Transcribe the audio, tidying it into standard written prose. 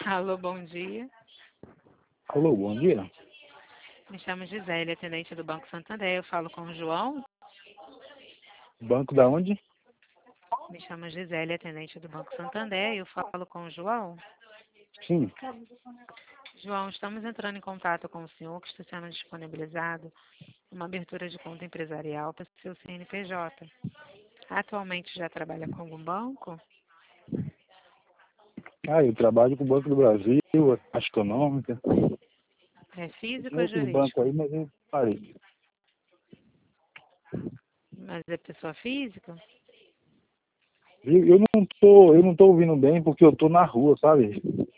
Alô, bom dia. Alô, bom dia. Me chamo Gisele, atendente do Banco Santander. Eu falo com o João. Banco da onde? Me chamo Gisele, atendente do Banco Santander. Eu falo com o João. Sim. João, estamos entrando em contato com o senhor que está sendo disponibilizado uma abertura de conta empresarial para o seu CNPJ. Atualmente já trabalha com algum banco? Eu trabalho com o Banco do Brasil, a Caixa Econômica. É físico Tinha ou outros bancos jurídico? aí, mas eu parei. Mas é pessoa física? Eu não tô ouvindo bem porque eu tô na rua, sabe?